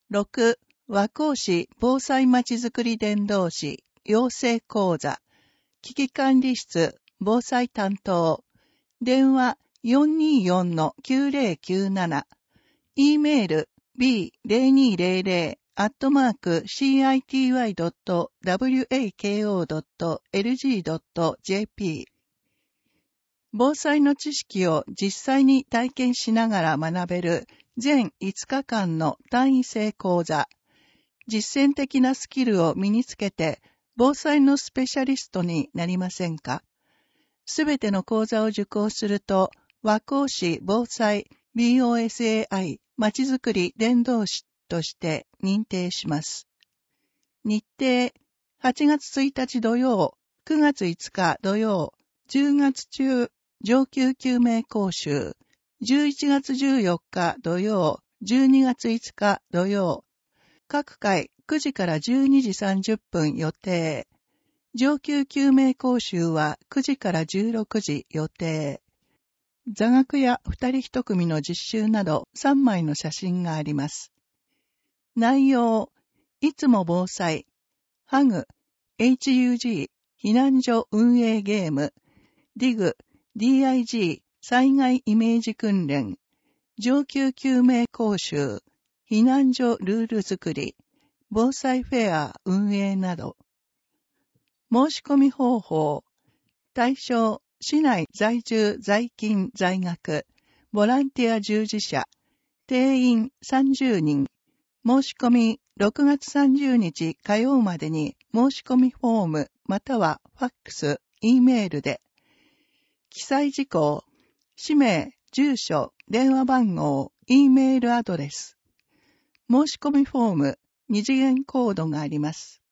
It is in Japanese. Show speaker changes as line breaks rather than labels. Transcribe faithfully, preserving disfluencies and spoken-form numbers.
ろく、和光市防災まちづくり伝道師養成講座危機管理室防災担当電話 よんにーよんのきゅうぜろきゅうなな E メール ビーゼロにーゼロゼロ アットマーク シーアイティーワイ ドット ワコ ドット エルジー ドット ジェーピー 防災の知識を実際に体験しながら学べる全いつかかんの単位制講座。実践的なスキルを身につけて防災のスペシャリストになりませんか？すべての講座を受講すると和光市防災 ビーオーエスエーアイ まちづくり伝道師として認定します。日程はちがつついたち土曜、くがついつか土曜、じゅうがつ中上級救命講習、じゅういちがつじゅうよっか土曜、じゅうにがついつか土曜、各回くじからじゅうにじさんじゅっぷん予定。上級救命講習はくじからじゅうろくじ予定。座学や二人一組の実習などさんまいの写真があります。内容、いつも防災、ハグ、エイチユージー、避難所運営ゲーム、ディグ、ディーアイジー、災害イメージ訓練、上級救命講習、避難所ルール作り、防災フェア運営など。申し込み方法、対象、市内在住在勤在学、ボランティア従事者、定員さんじゅうにん、申し込みろくがつさんじゅうにち火曜までに申し込みフォームまたはファックス、E メールで、記載事項、氏名、住所、電話番号、E メールアドレス。申し込みフォーム、二次元コードがあります。